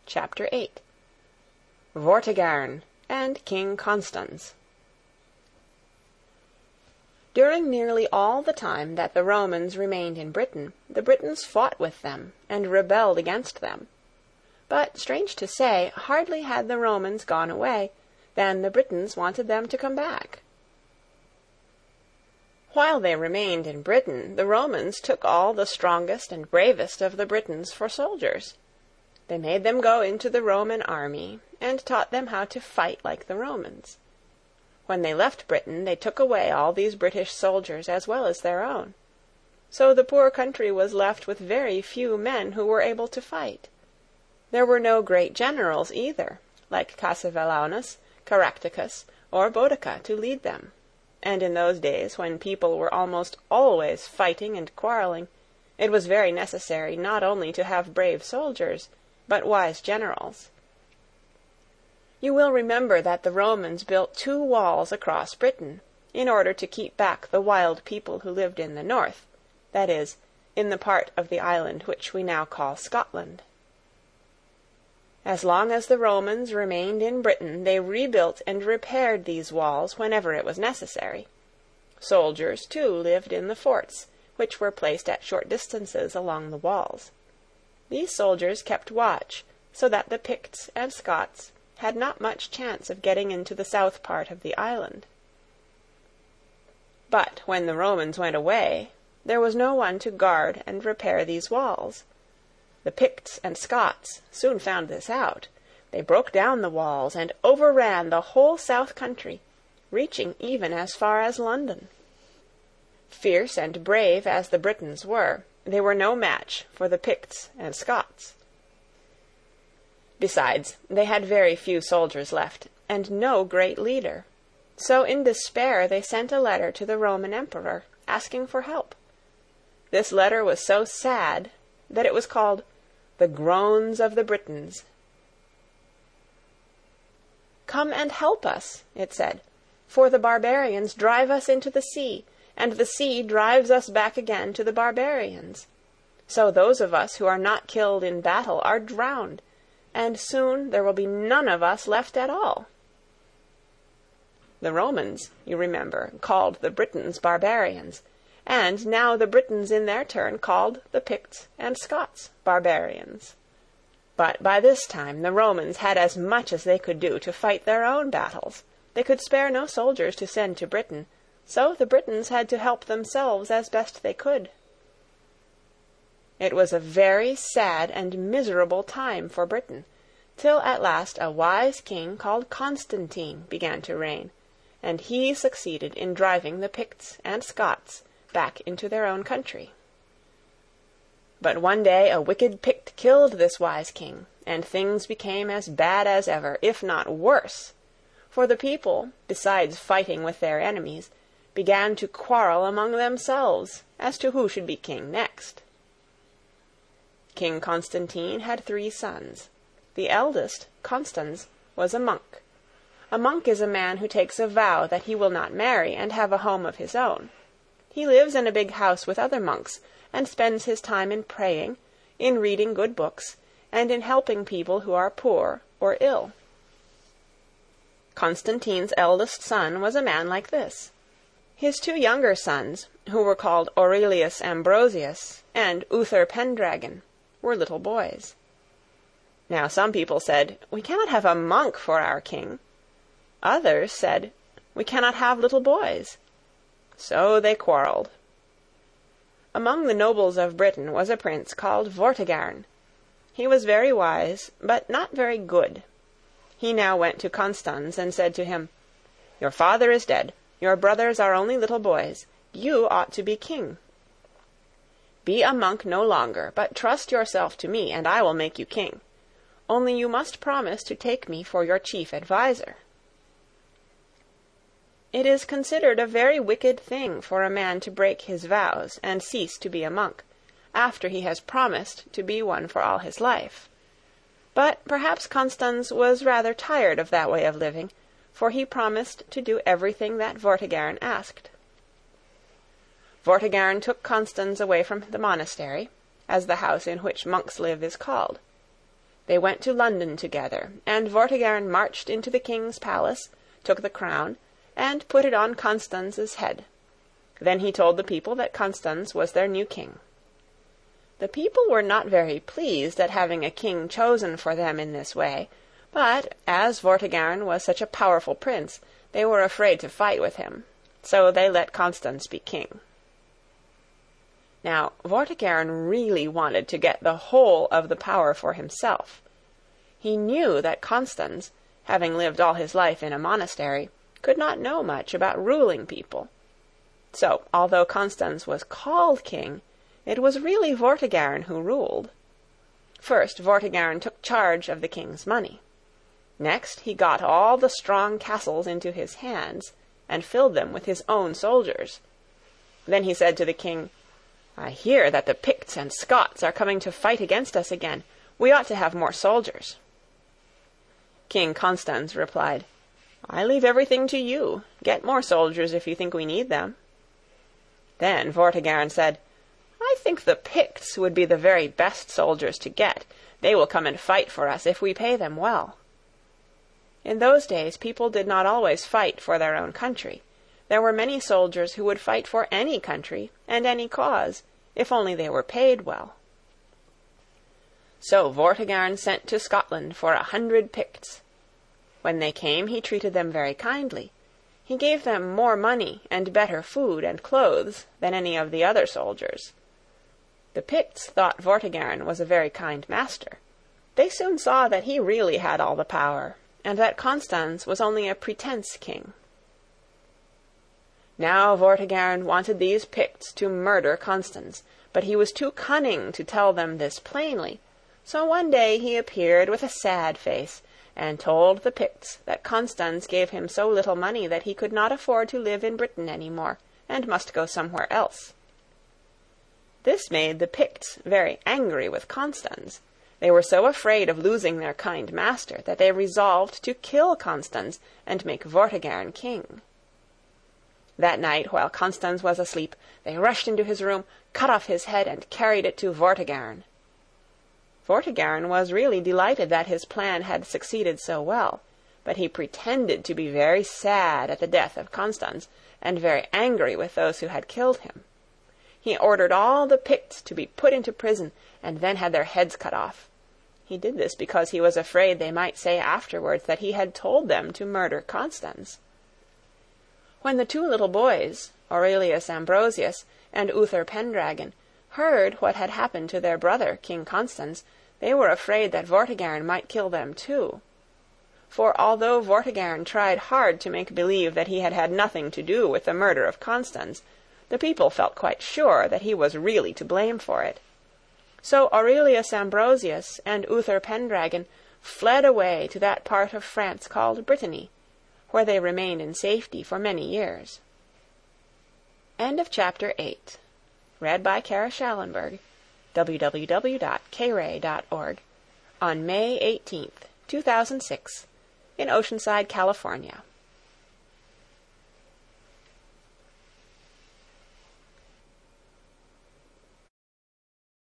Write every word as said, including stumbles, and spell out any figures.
Chapter eight. Vortigern and King Constans. During nearly all the time that the Romans remained in Britain, the Britons fought with them and rebelled against them. But, strange to say, hardly had the Romans gone away than the Britons wanted them to come back. While they remained in Britain, the Romans took all the strongest and bravest of the Britons for soldiers. They made them go into the Roman army, and taught them how to fight like the Romans. When they left Britain, they took away all these British soldiers as well as their own. So the poor country was left with very few men who were able to fight. There were no great generals either, like Cassivellaunus, Caractacus, or Boudicca to lead them. And in those days, when people were almost always fighting and quarreling, it was very necessary not only to have brave soldiers, but wise generals. You will remember that the Romans built two walls across Britain, in order to keep back the wild people who lived in the north, that is, in the part of the island which we now call Scotland. As long as the Romans remained in Britain, they rebuilt and repaired these walls whenever it was necessary. Soldiers, too, lived in the forts, which were placed at short distances along the walls. These soldiers kept watch, so that the Picts and Scots had not much chance of getting into the south part of the island. But when the Romans went away, there was no one to guard and repair these walls. The Picts and Scots soon found this out. They broke down the walls and overran the whole south country, reaching even as far as London. Fierce and brave as the Britons were, they were no match for the Picts and Scots. Besides, they had very few soldiers left, and no great leader. So in despair they sent a letter to the Roman emperor, asking for help. This letter was so sad that it was called The Groans of the Britons. "Come and help us," it said, "for the barbarians drive us into the sea, and the sea drives us back again to the barbarians. So those of us who are not killed in battle are drowned, and soon there will be none of us left at all." The Romans, you remember, called the Britons barbarians, and now the Britons in their turn called the Picts and Scots barbarians. But by this time the Romans had as much as they could do to fight their own battles. They could spare no soldiers to send to Britain, so the Britons had to help themselves as best they could. It was a very sad and miserable time for Britain, till at last a wise king called Constantine began to reign, and he succeeded in driving the Picts and Scots back into their own country. But one day a wicked Pict killed this wise king, and things became as bad as ever, if not worse, for the people, besides fighting with their enemies, began to quarrel among themselves as to who should be king next. King Constantine had three sons. The eldest, Constans, was a monk. A monk is a man who takes a vow that he will not marry and have a home of his own. He lives in a big house with other monks, and spends his time in praying, in reading good books, and in helping people who are poor or ill. Constantine's eldest son was a man like this. His two younger sons, who were called Aurelius Ambrosius and Uther Pendragon, were little boys. Now some people said, "We cannot have a monk for our king." Others said, "We cannot have little boys." So they quarreled. Among the nobles of Britain was a prince called Vortigern. He was very wise, but not very good. He now went to Constans and said to him, "Your father is dead. Your brothers are only little boys. You ought to be king. Be a monk no longer, but trust yourself to me, and I will make you king. Only you must promise to take me for your chief adviser." It is considered a very wicked thing for a man to break his vows and cease to be a monk, after he has promised to be one for all his life. But perhaps Constans was rather tired of that way of living, for he promised to do everything that Vortigern asked. Vortigern took Constans away from the monastery, as the house in which monks live is called. They went to London together, and Vortigern marched into the king's palace, took the crown, and put it on Constance's head. Then he told the people that Constans was their new king. The people were not very pleased at having a king chosen for them in this way, but as Vortigern was such a powerful prince, they were afraid to fight with him, so they let Constans be king. Now, Vortigern really wanted to get the whole of the power for himself. He knew that Constans, having lived all his life in a monastery, could not know much about ruling people. So, although Constans was called king, it was really Vortigern who ruled. First, Vortigern took charge of the king's money. Next, he got all the strong castles into his hands, and filled them with his own soldiers. Then he said to the king, "I hear that the Picts and Scots are coming to fight against us again. We ought to have more soldiers." King Constans replied, "I leave everything to you. Get more soldiers if you think we need them." Then Vortigern said, "I think the Picts would be the very best soldiers to get. They will come and fight for us if we pay them well." In those days people did not always fight for their own country. There were many soldiers who would fight for any country and any cause, if only they were paid well. So Vortigern sent to Scotland for a hundred Picts. When they came, he treated them very kindly. He gave them more money and better food and clothes than any of the other soldiers. The Picts thought Vortigern was a very kind master. They soon saw that he really had all the power, and that Constans was only a pretence king. Now Vortigern wanted these Picts to murder Constans, but he was too cunning to tell them this plainly, so one day he appeared with a sad face, and told the Picts that Constans gave him so little money that he could not afford to live in Britain any more, and must go somewhere else. This made the Picts very angry with Constans. They were so afraid of losing their kind master that they resolved to kill Constans and make Vortigern king. That night, while Constans was asleep, they rushed into his room, cut off his head, and carried it to Vortigern. Vortigern was really delighted that his plan had succeeded so well, but he pretended to be very sad at the death of Constans, and very angry with those who had killed him. He ordered all the Picts to be put into prison, and then had their heads cut off. He did this because he was afraid they might say afterwards that he had told them to murder Constans. When the two little boys, Aurelius Ambrosius and Uther Pendragon, heard what had happened to their brother, King Constans, they were afraid that Vortigern might kill them too. For although Vortigern tried hard to make believe that he had had nothing to do with the murder of Constans, the people felt quite sure that he was really to blame for it. So Aurelius Ambrosius and Uther Pendragon fled away to that part of France called Brittany, where they remained in safety for many years. End of chapter eight. Read by Kara Schallenberg, w w w dot k ray dot org, on May eighteenth, two thousand six, in Oceanside, California.